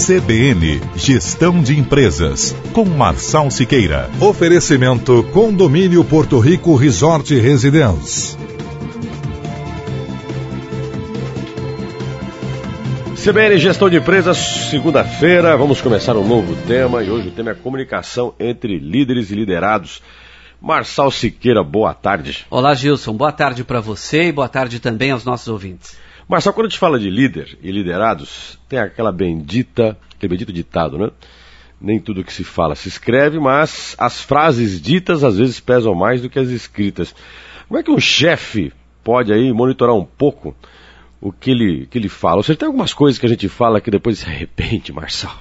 CBN, Gestão de Empresas, com Marçal Siqueira. Oferecimento Condomínio Porto Rico Resort Residence. CBN, Gestão de Empresas, segunda-feira, vamos começar um novo tema e hoje o tema é comunicação entre líderes e liderados. Marçal Siqueira, boa tarde. Olá, Gilson, boa tarde para você e boa tarde também aos nossos ouvintes. Marçal, quando a gente fala de líder e liderados, tem aquele bendito ditado, né? Nem tudo que se fala se escreve, mas as frases ditas às vezes pesam mais do que as escritas. Como é que um chefe pode aí monitorar um pouco o que ele fala? Ou seja, tem algumas coisas que a gente fala que depois se arrepende, Marçal.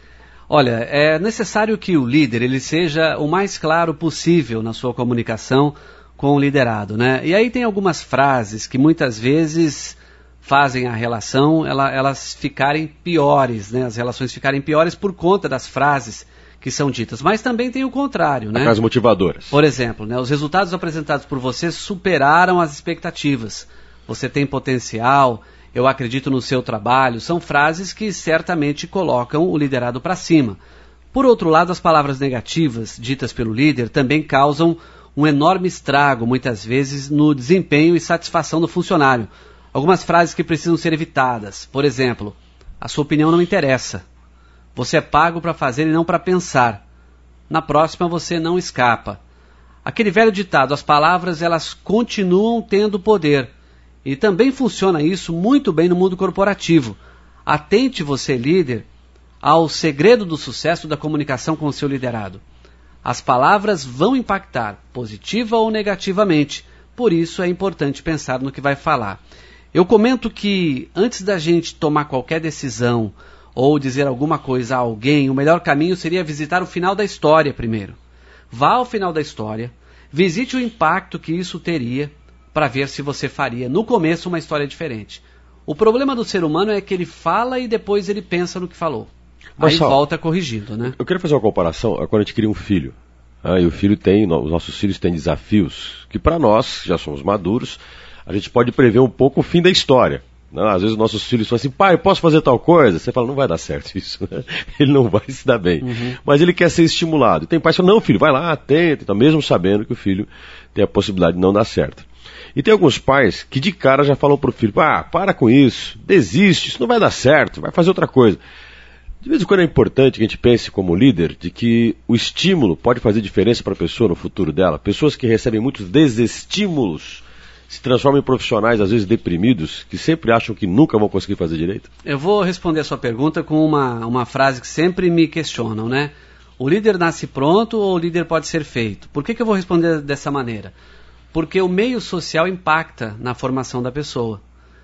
Olha, é necessário que o líder ele seja o mais claro possível na sua comunicação com o liderado, né? E aí tem algumas frases que muitas vezes fazem a relação, elas ficarem piores, né? As relações ficarem piores por conta das frases que são ditas. Mas também tem o contrário, né? As motivadoras. Por exemplo, né? Os resultados apresentados por você superaram as expectativas. Você tem potencial, eu acredito no seu trabalho. São frases que certamente colocam o liderado para cima. Por outro lado, as palavras negativas ditas pelo líder também causam um enorme estrago, muitas vezes, no desempenho e satisfação do funcionário. Algumas frases que precisam ser evitadas. Por exemplo, a sua opinião não interessa. Você é pago para fazer e não para pensar. Na próxima você não escapa. Aquele velho ditado, as palavras elas continuam tendo poder. E também funciona isso muito bem no mundo corporativo. Atente você, líder, ao segredo do sucesso da comunicação com o seu liderado. As palavras vão impactar, positiva ou negativamente. Por isso é importante pensar no que vai falar. Eu comento que antes da gente tomar qualquer decisão ou dizer alguma coisa a alguém, o melhor caminho seria visitar o final da história primeiro. Vá ao final da história, visite o impacto que isso teria para ver se você faria no começo uma história diferente. O problema do ser humano é que ele fala e depois ele pensa no que falou. Aí volta corrigindo, né? Eu queria fazer uma comparação a quando a gente cria um filho. E o filho os nossos filhos têm desafios que para nós, que já somos maduros, a gente pode prever um pouco o fim da história. Às vezes nossos filhos falam assim, pai, posso fazer tal coisa? Você fala, não vai dar certo isso, né? Ele não vai se dar bem. Mas ele quer ser estimulado. E tem pais que falam, não, filho, vai lá, tenta, então, mesmo sabendo que o filho tem a possibilidade de não dar certo. E tem alguns pais que de cara já falam pro filho, para com isso, desiste, isso não vai dar certo, vai fazer outra coisa. De vez em quando é importante que a gente pense como líder de que o estímulo pode fazer diferença para a pessoa no futuro dela. Pessoas que recebem muitos desestímulos se transformam em profissionais, às vezes deprimidos, que sempre acham que nunca vão conseguir fazer direito? Eu vou responder a sua pergunta com uma frase que sempre me questionam, né? O líder nasce pronto ou o líder pode ser feito? Por que eu vou responder dessa maneira? Porque o meio social impacta na formação da pessoa.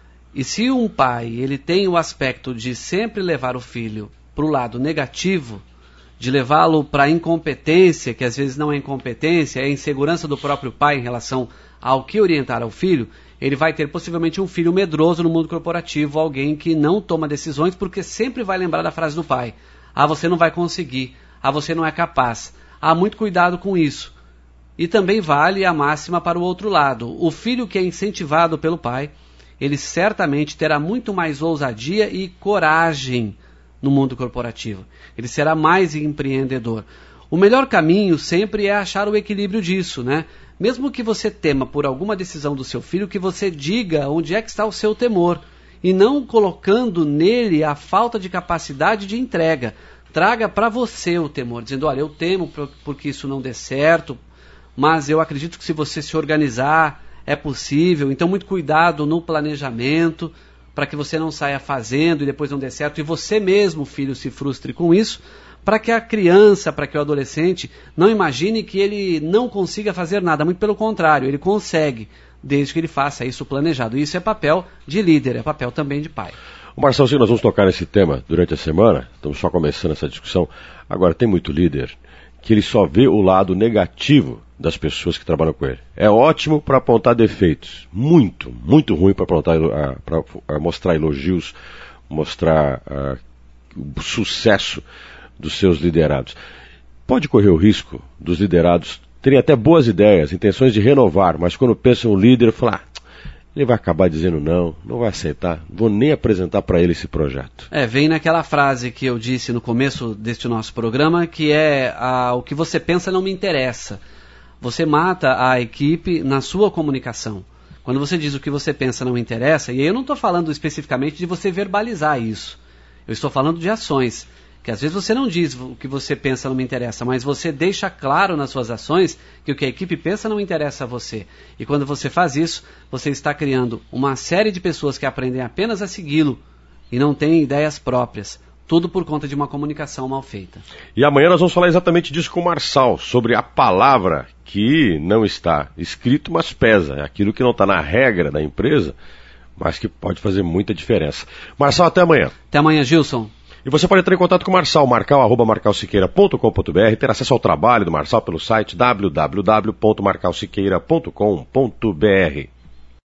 E se um pai ele tem o aspecto de sempre levar o filho para o lado negativo, de levá-lo para a incompetência, que às vezes não é incompetência, é a insegurança do próprio pai em relação ao que orientar ao filho, ele vai ter possivelmente um filho medroso no mundo corporativo, alguém que não toma decisões porque sempre vai lembrar da frase do pai. Você não vai conseguir, você não é capaz. Muito cuidado com isso. E também vale a máxima para o outro lado. O filho que é incentivado pelo pai, ele certamente terá muito mais ousadia e coragem no mundo corporativo. Ele será mais empreendedor. O melhor caminho sempre é achar o equilíbrio disso, né? Mesmo que você tema por alguma decisão do seu filho, que você diga onde é que está o seu temor, e não colocando nele a falta de capacidade de entrega. Traga para você o temor, dizendo, olha, eu temo porque isso não dê certo, mas eu acredito que se você se organizar, é possível. Então, muito cuidado no planejamento, para que você não saia fazendo e depois não dê certo, e você mesmo, filho, se frustre com isso, para que a criança, para que o adolescente não imagine que ele não consiga fazer nada, muito pelo contrário, ele consegue, desde que ele faça isso planejado. Isso é papel de líder, é papel também de pai. Marçal, nós vamos tocar nesse tema durante a semana, estamos só começando essa discussão. Agora, tem muito líder que ele só vê o lado negativo das pessoas que trabalham com ele. É ótimo para apontar defeitos, muito ruim para mostrar elogios, mostrar o sucesso dos seus liderados. Pode correr o risco dos liderados terem até boas ideias, intenções de renovar, mas quando pensam no líder, falar, ele vai acabar dizendo não vai aceitar, vou nem apresentar para ele esse projeto. Vem naquela frase que eu disse no começo deste nosso programa, que é o que você pensa não me interessa. Você mata a equipe na sua comunicação. Quando você diz o que você pensa não me interessa, e aí eu não estou falando especificamente de você verbalizar isso. Eu estou falando de ações. Que às vezes você não diz o que você pensa não me interessa, mas você deixa claro nas suas ações que o que a equipe pensa não interessa a você. E quando você faz isso, você está criando uma série de pessoas que aprendem apenas a segui-lo e não têm ideias próprias. Tudo por conta de uma comunicação mal feita. E amanhã nós vamos falar exatamente disso com o Marçal, sobre a palavra que não está escrito, mas pesa. É aquilo que não está na regra da empresa, mas que pode fazer muita diferença. Marçal, até amanhã. Até amanhã, Gilson. E você pode entrar em contato com o Marçal, marcal@marcalsiqueira.com.br, ter acesso ao trabalho do Marçal pelo site www.marcalsiqueira.com.br.